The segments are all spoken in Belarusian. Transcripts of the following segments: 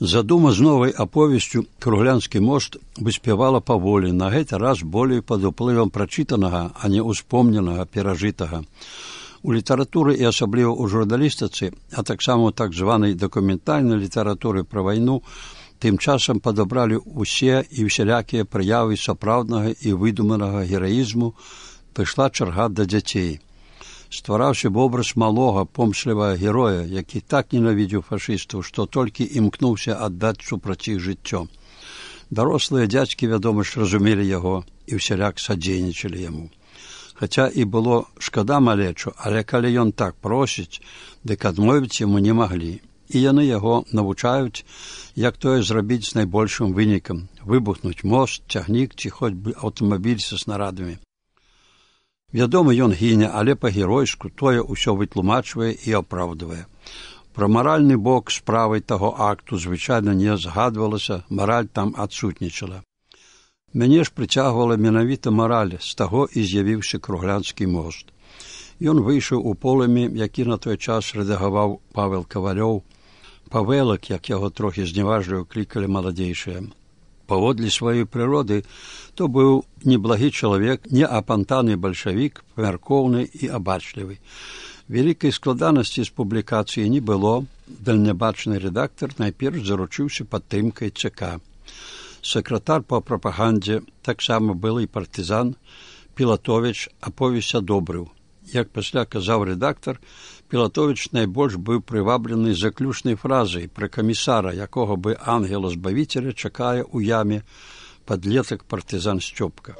Задума з новай аповесцю «Круглянскі мост» выспявала паволі, на гэты раз болей пад уплывам прачытанага, а не ўспомненага, перажытага. У літаратуры і асабліва ў журналістыцы, а таксама ў так званай дакументальнай літаратуры пра вайну, тым часам падабралі ўсе і ўсялякія праявы сапраўднага і выдуманага гераізму, прыйшла чарга да дзяцей. Ствараўся вобраз малога, помслівага героя, які так ненавідзеў фашыстаў, што толькі імкнуўся аддаць супраць іх жыццё. Дарослыя дзядзькі, вядома ж, разумелі яго і ўсяляк садзейнічалі яму. Хаця і было шкада малечу, але калі ён так просіць, дык адмовіць яму не маглі. І яны яго навучаюць, як тое зрабіць з найбольшым вынікам – выбухнуць мост, цягнік ці хоць бы аўтамабіль са снарадамі. Вядома, ён гіне, але па-геройску тое ўсё вытлумачвае і апраўдвае. Пра маральны бок справай таго акту звычайна не згадвалася, мараль там адсутнічала. Мяне ж прыцягвала менавіта мараль, з таго і з'явіўся Круглянскі мост. Ён выйшаў у полымі, які на той час рэдагаваў Павел Кавалёў, Павелак, як яго трохі зневажліва клікалі маладзейшыя. Паводле сваёй прыроды, то быў неблагі чалавек, не апантаны бальшавік, памяркоўны і абачлівы. Вялікай складанасці з публікацыі не было, дальнябачны рэдактар найперш заручыўся падтрымкай ЦК. Сакратар па прапагандзе, таксама былы партызан, Пілатовіч аповесць адобрыў. Як пасля казаў рэдактар, Пілатовіч найбольш быў прываблены заключнай фразай пра камісара, якога бы ангела-збавіцеля чакае ў яме падлетак партызан Сцёпка.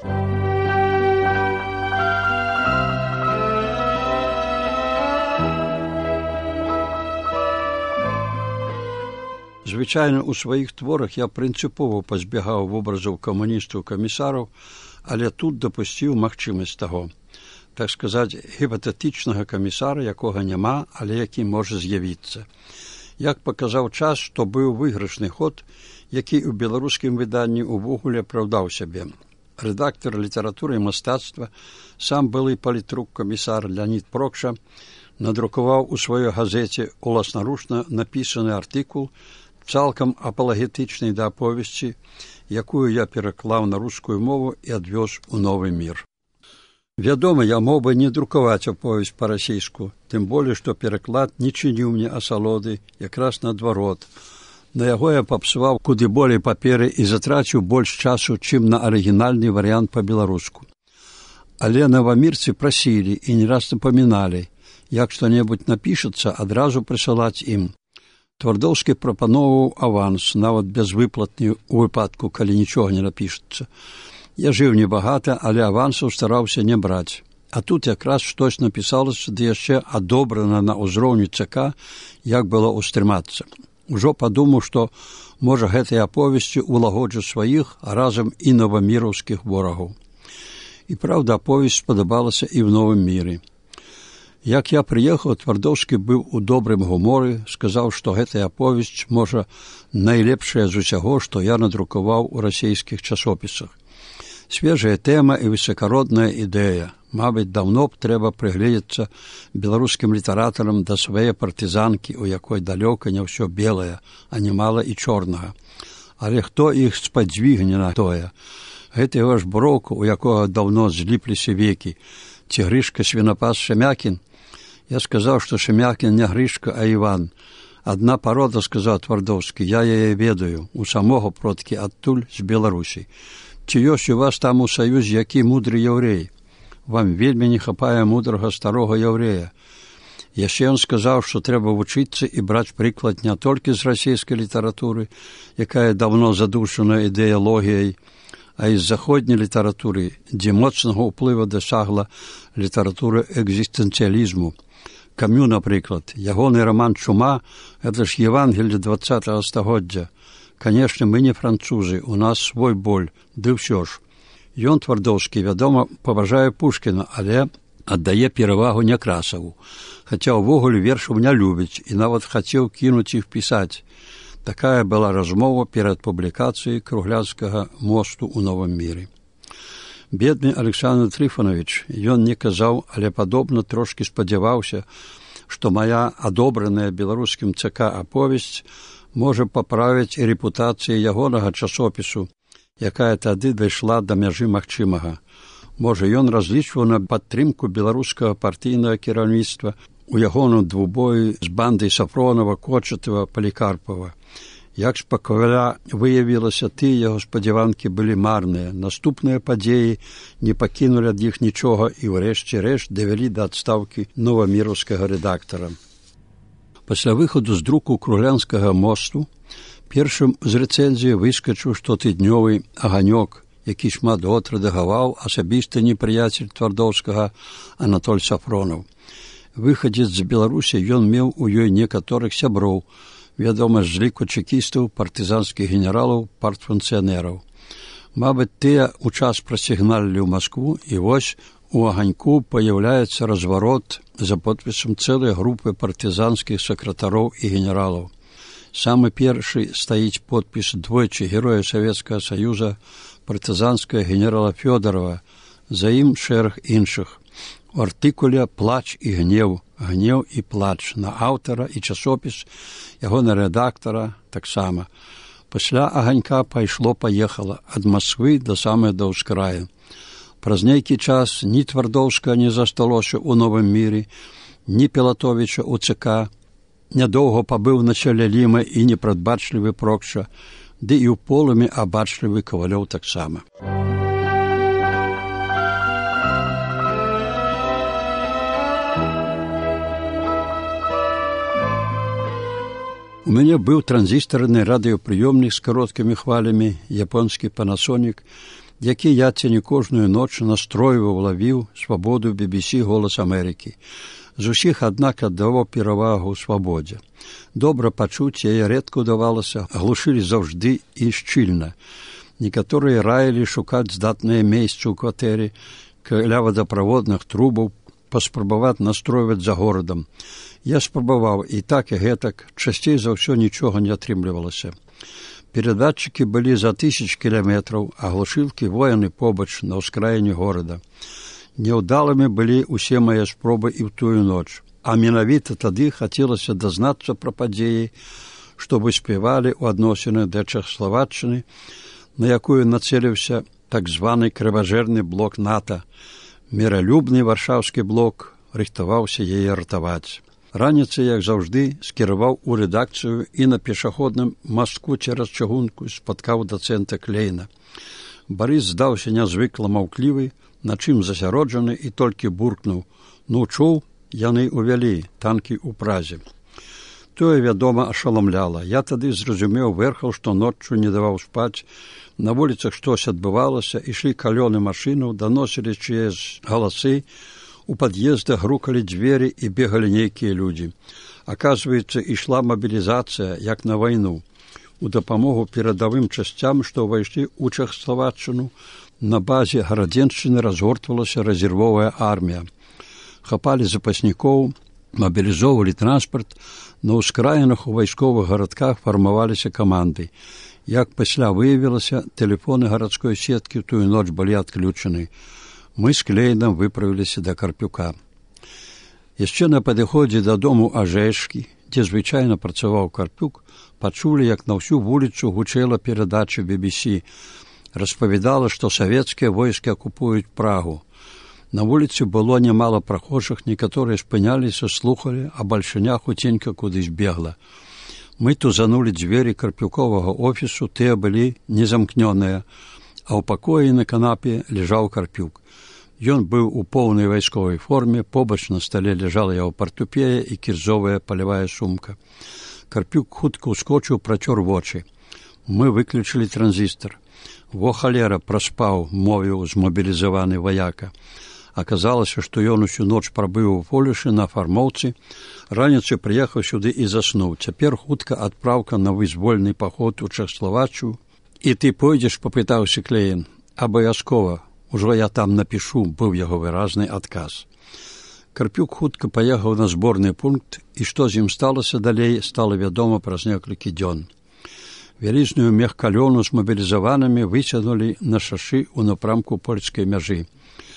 Звычайна, у сваіх творах я прынцыпова пазбягаў вобразаў камуністаў-камісараў, але тут дапусціў магчымасць таго. Так сказаць, гіпатэтычнага камісара, якога няма, але які можа з'явіцца. Як паказаў час, што быў выйгрышны ход, які ў беларускім выданні ўвогуле апраўдаў сябе. Рэдактар літаратуры і мастацтва, сам былы палітрук-камісар Леонід Прокша, надрукаваў у сваёй газеце уласнаручна напісаны артыкул, цалкам апалагетычнай да аповесці, якую я пераклаў на рускую мову і адвёз у новы мір. Вядома, я мог бы не друкаваць аповесць па-расейску, тым болей, што пераклад не чыніў мне асалоды, якраз наадварот. На яго я папсаваў куды болей паперы і затраціў больш часу, чым на арыгінальны варыянт па-беларуску. Але навамірцы прасілі і не раз напаміналі, як што-небудзь напішацца, адразу прысылаць ім. Твардоўскі прапаноўваў аванс, нават безвыплатны ў выпадку, калі нічога не напішацца. Я жыў небагата, але авансаў стараўся не браць. А тут якраз штось напісалася, ды яшчэ адобрана на ўзроўні ЦК, як было ўстрымацца. Ужо падумаў, што, можа, гэтай аповесці ўлагоджу сваіх, а разам і новаміраўскіх ворагаў. І, праўда, аповесць спадабалася і ў новым міры. Як я прыехаў, Твардоўскі быў у добрым гуморы, сказаў, што гэтая аповесць, можа, найлепшая з усяго, што я надрукаваў у расейскіх часопісах. Свежая тэма і высакародная ідэя. Мабыць, даўно б трэба прыгледзецца беларускім літаратарам да свае партызанкі, у якой далёка не ўсё белае, а немала і чорнага. Але хто іх спадзвігне на тое? Гэта яго ж броўка, у якога даўно зліпліся векі. Ці Грышка свінапас Шемякін? Я сказаў, што Шемякін не Грышка, а Іван. Адна парода, сказаў Твардоўскі, я яе ведаю, у самога продкі адтуль з Беларусі. Ці ёсць у вас там у саюзе які мудры яўрей? Вам вельмі не хапае мудрага старога яўрэя. Яшчэ ён сказаў, што трэба вучыцца і браць прыклад не толькі з расійскай літаратуры, якая даўно задушана ідэалогіяй, а і з заходняй літаратуры, дзе моцнага ўплыва дасягла літаратура экзістэнцыялізму. Камю, напрыклад, ягоны раман «Чума» – гэта ж Евангелле 20-го стагоддзя. Канешне, мы не французы, у нас свой боль, ды ўсё ж. Ён, Твардоўскі, вядома, паважае Пушкіна, але аддае перавагу Някрасаву. Хаця ўвогуле вершаў не любіць і нават хацеў кінуць іх пісаць. Такая была размова перад публікацыяй Круглянскага мосту ў новым міры. Бедны Александр Трыфанович, ён не казаў, але падобна трошкі спадзяваўся, што мая адобраная беларускім ЦК аповесць можа паправіць і рэпутацыю ягонага часопісу, якая тады дайшла да мяжы магчымага. Можа, ён разлічваў на падтрымку беларускага партыйнага кіраўніцтва у ягоным двубоі з бандай Сафронова, Кочатава, Палікарпава. Як спакойна выявілася, тыя яго спадзяванкі былі марныя. Наступныя падзеі не пакінулі ад іх нічога і ўрэшце рэшт давялі да адстаўкі новаміраўскага рэдактара. Пасля выхаду з друку Круглянскага мосту першым з рэцэнзіі выскачыў штотыднёвы «Аганёк», які шмат год рэдагаваў асабісты непрыяцель Твардоўскага Анатоль Сафронаў. Выхадзец з Беларусі, ён меў у ёй некаторых сяброў, вядома, з ліку чекістаў, партызанскіх генералаў, партфункцыянераў. Мабыць, тыя ў час прасігналілі ў Маскву, і вось у «Аганьку» паяўляецца разварот за подпісам цэлай групы партызанскіх сакратароў і генералаў. Самы першы стаіць подпіс двойчы героя Савецкага Саюза, партызанскага генерала Фёдорова, за ім шэраг іншых. У артыкуле «Плач і гнеў», «Гнеў і плач» на аўтара і часопіс, ягона рэдактара таксама. Пасля «Аганька» пайшло-паехала ад Масквы да самай да ўскраю. Праз нейкі час ні Твардоўскага не засталося ў Новым міры, ні Пілатовіча ў ЦК. Нядоўга пабыў на чале Ліма і непрадбачлівы Прокша, ды і ў полымі абачлівы Кавалёў таксама. У мяне быў транзістарны радыёпрыёмнік з кароткімі хвалямі, японскі Panasonic, які я ці не кожную ноч настройваў, лавіў свабоду BBC «Голас Амерыкі». З усіх, аднак, аддаваў перавагу свабодзе. Добра пачуць яе рэдка ўдавалася, глушылі заўжды і шчыльна. Некаторыя раілі шукаць здатныя месцы ў кватэры, каля вадаправодных трубаў, паспрабаваць настройваць за горадам. Я спрабаваў і так, і гэтак, часцей за ўсё нічога не атрымлівалася. Перадатчыкі былі за 1000 кіламетраў, а глушылкі вояны побач на ўскраіне горада. Няўдалымі былі ўсе мае спробы і ў тую ноч, а менавіта тады хацелася дазнацца пра падзеі, што выспявалі ў адносіны да Чэхаславаччыны, на якую нацэліўся так званы крыважэрны блок НАТО. Міралюбны варшаўскі блок рыхтаваўся яе ратаваць. Раніцай, як заўжды, скіраваў у рэдакцыю і на пешаходным мастку цераз чыгунку спаткаў дацэнта Клейна. Барыс здаўся нязвыкла маўклівы, на чым засяроджаны, і толькі буркнуў: «Ну, чуў, яны ўвялі танкі ў Празе». Тое, вядома, ашаламляла. Я тады зразумеў верхаў, што ноччу не даваў спаць. На вуліцах штось адбывалася, ішлі калёны машынаў, даносілі чыясь галасы, у пад'ездах грукалі дзверы і бегалі нейкія людзі. Аказваецца, ішла мабілізацыя, як на вайну. У дапамогу перадавым часцям, што ўвайшлі ў Чэхаславаччыну, на базе Гарадзеншчыны разгортвалася рэзервовая армія. Хапалі запаснікоў, мабілізоўвалі транспарт, на ўскраінах у вайсковых гарадках фармаваліся каманды. Як пасля выявілася, тэлефоны гарадской сеткі ў тую ноч былі адключаны. Мы з Клейнам выправіліся да Карпюка. Яшчэ на падыходзе дадому Ажэшкі, дзе звычайна працаваў Карпюк, пачулі, як на ўсю вуліцу гучэла перадача BBC. Распавядала, што савецкія войскі акупуюць Прагу. На вуліцы было нямала прахожых, некаторыя спыняліся, слухалі, а бальшыня хуценька кудысь бегла. Мы тузанулі дзверы Карпюковага офісу, тыя былі незамкнёныя, а ў пакоі на канапе ляжаў Карпюк. Ён быў у поўнай вайсковай форме, побач на стале ляжала яго партупея і кірзовая палявая сумка. Карпюк хутка ўскочыў, працёр вочы. Мы выключылі транзістар. «Во халера, праспаў», мовіў змобілізаваны ваяка. Аказалася, што ён усю ноч прабыў у полюшы на фармоўцы, раніцай прыехаў сюды і заснуў. Цяпер хутка адпраўка на вызвольны паход у Чэхаславаччыну. «І ты пойдзеш?» – папытаўся Клейн. «Абавязкова. Ужо я там напішу», – быў яго выразны адказ. Карпюк хутка паехаў на зборны пункт, і што з ім сталася далей, стала вядома праз некалькі дзён. Вялізную мехкалёну з мабілізаванымі выцягнулі на шашы ў напрамку польскай мяжы.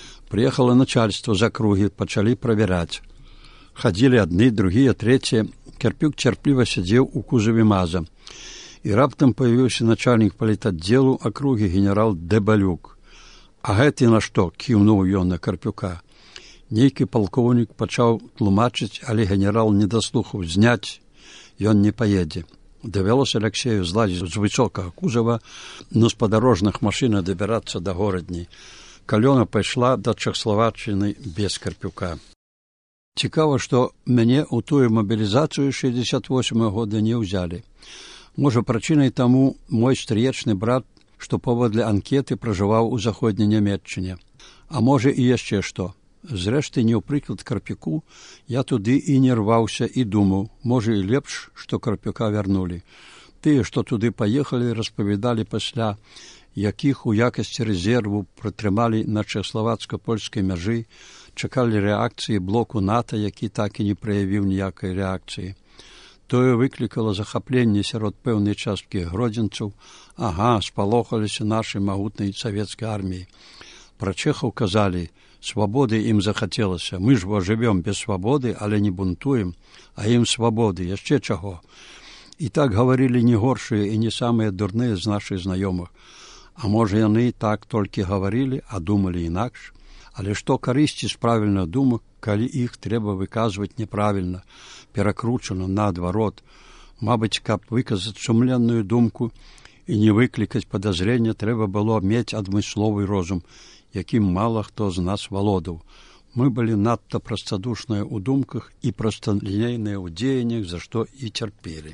Прыехала начальство з акругі, пачалі правяраць. Хадзілі адны, другія, трэція, Карпюк цярпліва сядзеў у кузаве МАЗа. І раптам паявіўся начальнік палітаддзелу акругі генерал Дэбалюк. «А гэты на што?» – кіўнуў ён на Карпюка. Нейкі палкоўнік пачаў тлумачыць, але генерал не даслухаў. «Зняць, ён не паедзе». Давялося Аляксею злазіць з высокага кузава, но з падарожных машын дабірацца да горадні. Калёна пайшла да Чэхаславаччыны без Карпюка. Цікава, што мяне ў тую мабілізацыю 68 года не ўзялі. Можа, прычынай таму мой стрыечны брат, што паводле анкеты пражываў у заходняй Нямецчыне. А можа і яшчэ што. Зрэшты, не ў прыклад Карпюку, я туды і не рваўся і думаў, можа і лепш, што Карпюка вярнулі. Тыя, што туды паехалі, распавядалі пасля, якіх у якасці рэзерву прытрымалі на чэхаславацка-польскай мяжы, чакалі рэакцыі блоку НАТО, які так і не праявіў ніякай рэакцыі. Тое выклікала захапленне сярод пэўнай часткі гродзенцаў. Ага, спалохаліся нашай магутнай савецкай арміі. Пра чэхаў казалі, свабоды ім захацелася. Мы ж жывём без свабоды, але не бунтуем, а ім свабоды, яшчэ чаго. І так гаварылі не горшыя і не самыя дурныя з нашых знаёмых. А можа, яны так толькі гаварылі, а думалі інакш. Але што карысці з правільных думак, калі іх трэба выказваць неправільна, перакручана наадварот. Мабыць, каб выказаць сумленную думку і не выклікаць падазрення, трэба было мець адмысловы розум, якім мала хто з нас валодаў. Мы былі надта прастадушныя ў думках і прасталінейныя ў дзеяннях, за што і цярпелі.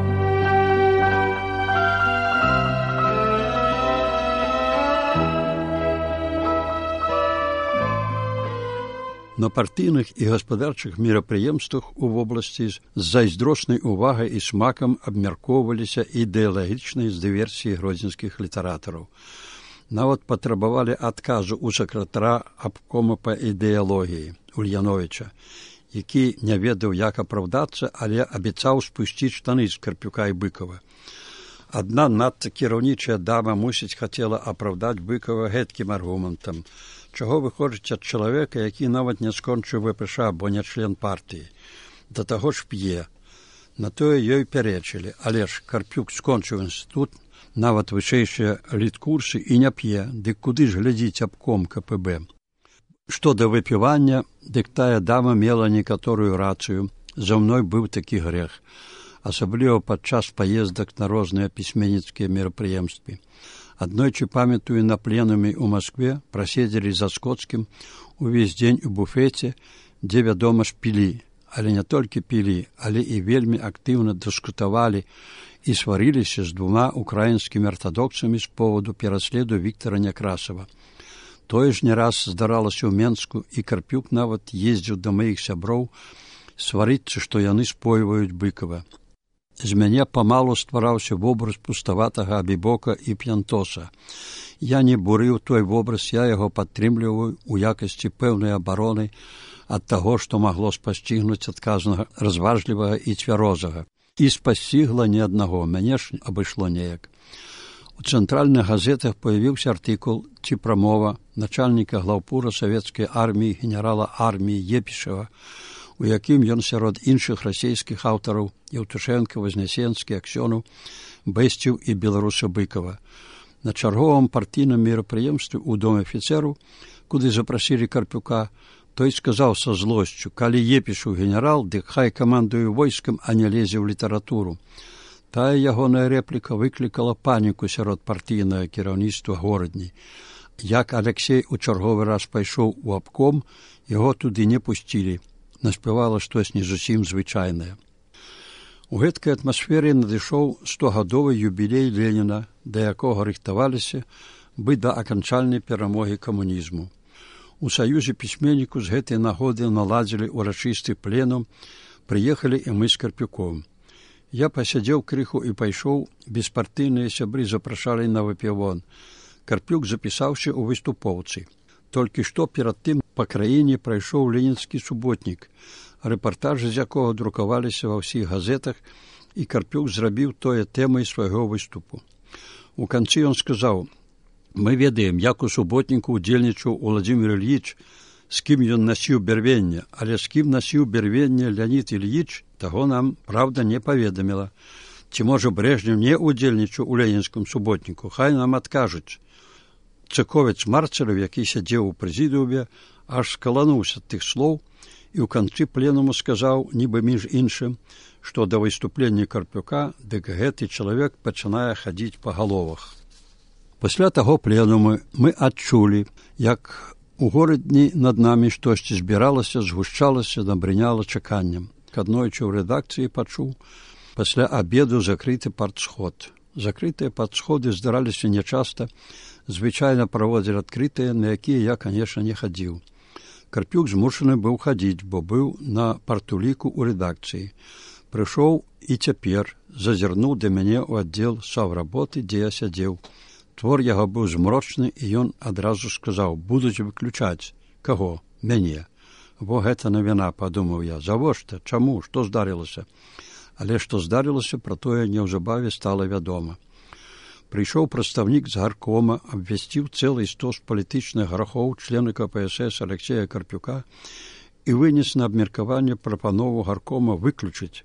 На партыйных і гаспадарчых мерапрыемствах у вобласці з зайздроснай увагай і смакам абмяркоўваліся ідэалагічныя дыверсіі гродзенскіх літаратараў. Нават патрабавалі адказу ў сакратара абкома па ідэалогіі Ульяновіча, які не ведаў, як апраўдацца, але абяцаў спусціць штаны з Карпюка і Быкова. Адна надта кіраўнічая дама, мусіць, хацела апраўдаць Быкова гэткім аргументам. Чаго вы хочаце ад чалавека, які нават не скончыў ВПШ, бо не член партыі? Да таго ж п'е. На тое ёй пярэчылі, але ж Карпюк скончыў інстытут, нават вышэйшыя літкурсы і не п'е, дык куды ж глядзіць абком КПБ? Што да выпівання, дык тая дама мела некаторую рацыю. За мной быў такі грэх, асабліва падчас паездак на розныя пісьменніцкія мерапрыемствы. Аднойчы, памятаю, на пленуме ў Маскве праседзелі за Скоцкім увесь дзень у буфеце, дзе, вядома ж, пілі. Але не толькі пілі, але і вельмі актыўна дыскутавалі і сварыліся з двума украінскімі артадоксамі з поводу пераследу Віктара Някрасава. Тое ж не раз здаралася ў Менску, і Карпюк нават ездзіў да маіх сяброў сварыцца, што яны спойваюць Быкова. З мяне памалу ствараўся вобраз пуставатага Абібока і П'янтоса. Я не бурыў той вобраз, я яго падтрымліваю ў якасці пэўнай абароны ад таго, што магло спасцігнуць адказнага, разважлівага і цвярозага. І спасцігла не аднаго, мяне ж абышло неяк. У цэнтральных газетах появіўся артыкул ці прамова начальніка глаўпура савецкай арміі генерала арміі Епішева, у якім ён сярод іншых расійскіх аўтараў Еўтушэнка, Вознесенскі, Аксёнаў бэсціў і беларуса Быкова. На чарговым партійным мерапрыемстве ў доме афіцэру, куды запрасілі Карпюка, той сказаў са злосцю: калі Епішу генерал, дык хай камандуе войскам, а не лезе ў літаратуру. Тая ягоная рэпліка выклікала паніку сярод партійнага кіраўніцтва горадні. Як Аляксей у чарговы раз пайшоў у абком, яго туды не пусцілі. Наспявала штось не зусім звычайнае. У гэткай атмасферы надышоў 100-гадовы юбілей Леніна, да якога рыхтаваліся бы да аканчальнай перамогі камунізму. У Саюзе пісьменніку з гэтай нагоды наладзілі урачысты пленум, прыехалі і мы з Карпюком. Я пасядзеў крыху і пайшоў, беспартыйныя сябры запрашалі на выпівон. Карпюк запісаўся ў выступоўцы. Толькі што перад тым па краіне прайшоў ленінскі суботнік, рэпартажы з якога друкаваліся ва ўсіх газетах, і Карпюк зрабіў тое тэмай свайго выступу. У канцы ён сказаў: «Мы ведаем, як у суботніку удзельнічаў Уладзімір Ільіч, з кім ён насіў бярвенне, але з кім насіў бярвенне Леонід Ільіч, таго нам, правда, не паведаміла. Ці, можа, Брэжнеў не ўдзельнічаў у ленінскім суботніку, хай нам адкажуць. Цыковец Марцелев, які сядзеў у прэзідыуме, аж скалануўся ад тых слоў і ў канцы пленуму сказаў, нібы між іншым, што да выступлення Карпюка, дык гэты чалавек пачынае хадзіць па галовах. Пасля таго пленуму мы адчулі, як у горадні над намі штосьці збіралася, згушчалася, набрыняла чаканнем. Аднойчы ў рэдакцыі пачуў, пасля абеду закрыты партсход. Закрытыя партсходы здараліся нячаста, звычайна праводзілі адкрытыя, на якія я, канешне, не хадзіў. Карпюк змушаны быў хадзіць, бо быў на партуліку ў рэдакцыі. Прыйшоў і цяпер зазірнуў да мяне ў аддзел саўработы, дзе я сядзеў. Твор яго быў змрочны, і ён адразу сказаў, будуць выключаць. Каго? Мяне. Во гэта навіна, падумаў я. Завошта? Чаму? Што здарылася? Але што здарылася, пра тое неўзабаве стала вядома. Прыйшоў прадстаўнік з гаркома, абвясціў цэлы стос палітычных грахоў члена КПСС Алексея Карпюка і вынес на абмеркаванне прапанову гаркома выключыць.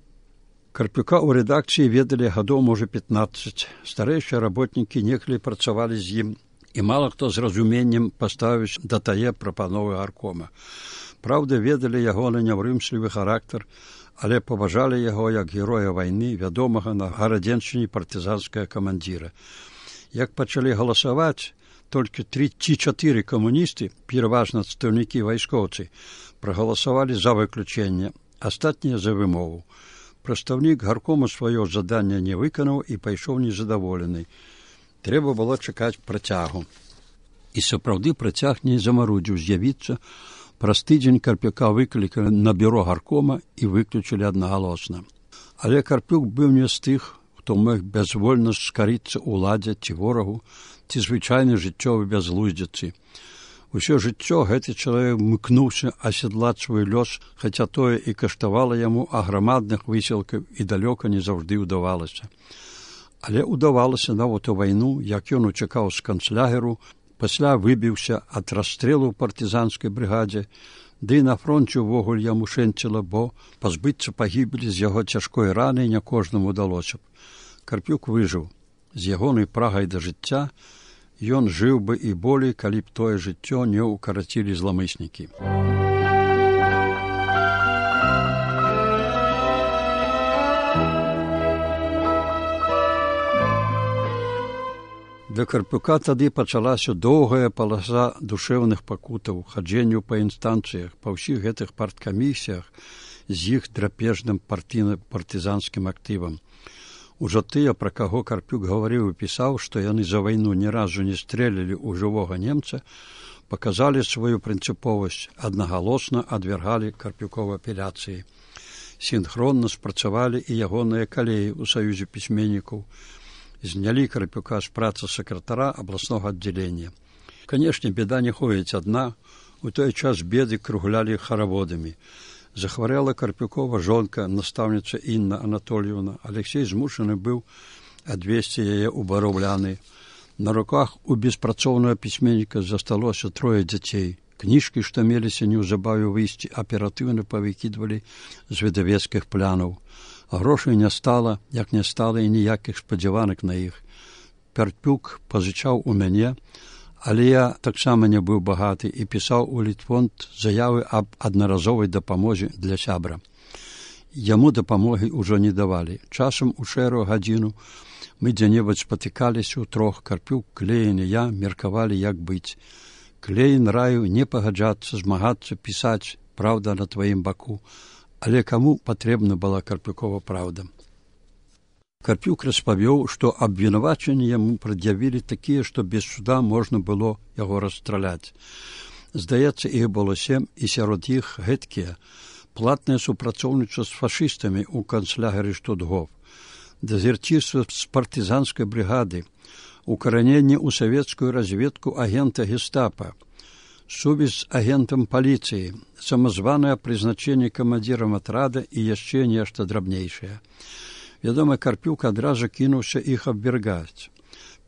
Карпюка ў рэдакцыі ведалі гадоў, можа, 15. Старэйшыя работнікі некалі працавалі з ім, і мала хто з разуменнем паставіць да тае прапановы гаркома. Праўда, ведалі яго на няўрымслівы характар, але паважалі яго як героя вайны, вядомага на гарадзеншчыне партызанскага камандзіра. Як пачалі галасаваць, толькі 3 ці 4 камуністы, пераважна адстаўнікі вайскоўцы, прагаласавалі за выключэнне, астатнія за вымову. Прадстаўнік гаркому сваё жаданне не выканаў і пайшоў незадаволены. Трэба было чакаць працягу. І сапраўды працяг не замарудзіў з'явіцца. Праз тыдзень Карпюка выклікалі на бюро гаркома і выключылі аднагалосна. Але Карпюк быў не з тых, хто мог бязвольна скарыцца ўладзе ці ворагу, ці звычайнай жыццёвай бязглуздзіцы. Усё жыццё гэты чалавек мыкнуўся асядлаць свой лёс, хаця тое і каштавала яму аграмадных высілкаў і далёка не заўжды ўдавалася. Але ўдавалася нават у вайну, як ён уцякаў з канцлягеру, пасля выбіўся ад расстрэлу ў партызанскай брыгадзе, ды і на фронце ўвогуле яму шэнціла, бо пазбыцца пагібелі з яго цяжкой раны не кожнаму ўдалося б. Карпюк выжыў. З ягонай прагай да жыцця ён жыў бы і болей, калі б тое жыццё не ўкарацілі зламыснікі. Для Карпюка тады пачалася доўгая паласа душэўных пакутаў, хаджэнняў па інстанцыях, па ўсіх гэтых парткамісіях з іх драпежным партызанскім актывам. Ужо тыя, пра каго Карпюк гаварыў і пісаў, што яны за вайну ні разу не стрэлілі ў жывога немца, паказалі сваю прынцыповасць, аднагалосна адвяргалі Карпюкова апеляцыі. Сінхронна спрацавалі і ягоныя калеі ў саюзе пісьменнікаў. Знялі Карпюка з працы сакратара абласнога аддзялення. Канешне, беда не ходзіць адна, у той час беды круглялі хараводамі. Захварэла Карпюкова жонка, настаўніца Інна Анатольевна. Алексей змушаны быў адвесці яе ў бароўляны. На руках у беспрацоўнага пісьменніка засталося 3 дзяцей. Кніжкі, што меліся неўзабаве выйсці, аператыўна павыкідвалі з выдавецкіх плянаў. Грошай не стала, як не стала і ніякіх спадзяванак на іх. Карпюк пазычаў у мяне, але я таксама не быў багаты і пісаў у Літфонд заявы аб аднаразовай дапамозе для сябра. Яму дапамогі ўжо не давалі. Часам у шэрую гадзіну мы дзе-небудзь спатыкаліся ўтрох. Карпюк, Клейн і я меркавалі, як быць. Клейн раіў не пагаджацца, змагацца, пісаць, праўда на тваім баку. Але каму патрэбна была Карпюкова праўда? Карпюк распавёў, што абвінавачанні яму прад'явілі такія, што без суда можна было яго расстраляць. Здаецца, іх было 7, і сярод іх гэткія. Платнае супрацоўніцтва з фашыстамі ў канцлягеры Штутгоф, дезерцірства з партызанскай брыгады, укараненне ў савецкую разведку агента гестапа, сувязь з агентам паліцыі, самазванае прызначэнне камандзірам атрада і яшчэ нешта драбнейшае. Вядома, Карпюк адразу кінуўся іх абвяргаць.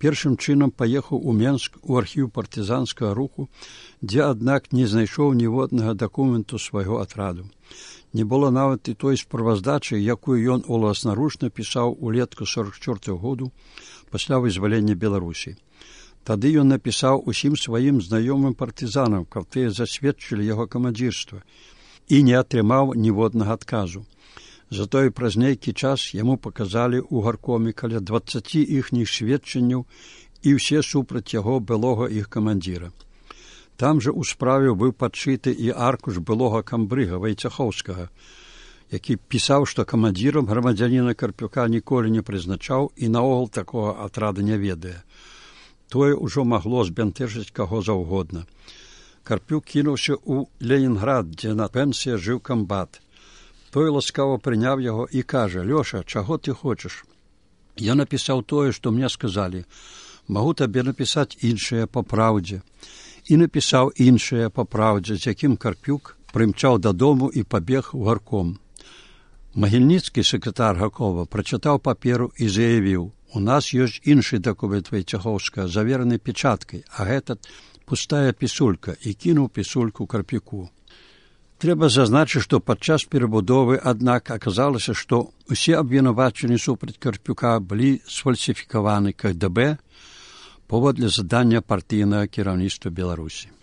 Першым чынам паехаў у Менск у архіў партызанскага руху, дзе, аднак, не знайшоў ніводнага дакументу свайго атраду. Не было нават і той справаздачы, якую ён уласнаручна пісаў улетку 44-го году пасля вызвалення Беларусі. Тады ён напісаў усім сваім знаёмым партызанам, каб тыя засведчылі яго камандзірства, і не атрымаў ніводнага адказу. Затое праз нейкі час яму паказалі ў гаркоме каля 20 іхніх сведчанняў і ўсе супраць яго былога іх камандзіра. Там жа ў справе быў падшыты і аркуш былога камбрыга Вайцахоўскага, які пісаў, што камандзірам грамадзяніна Карпюка ніколі не прызначаў і наогул такога атрада не ведае. Тое ўжо магло збянтэжыць каго заўгодна. Карпюк кінуўся ў Ленінград, дзе на пенсіі жыў камбат. Той ласкава прыняў яго і кажа: «Лёша, чаго ты хочаш? Я напісаў тое, што мне сказалі. Магу табе напісаць іншае па праўдзе». І напісаў іншае па праўдзе, з якім Карпюк прымчаў дадому і пабег у гарком. Магільніцкі, сакратар гаркома, прачытаў паперу і заявіў: «У нас ёсць іншы дакумент Вайцахоўскага, завераны печаткай, а гэта пустая пісулька», і кінуў пісульку Карпюку. Трэба зазначыць, што падчас перабудовы, аднак, аказалася, што ўсе абвінавачанні супраць Карпюка былі сфальсіфікаваны КГБ паводле задання партыйнага кіраўніцтва Беларусі.